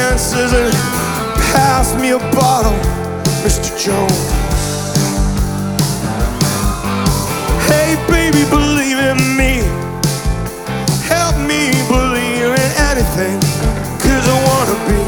chances and pass me a bottle, Mr. Jones.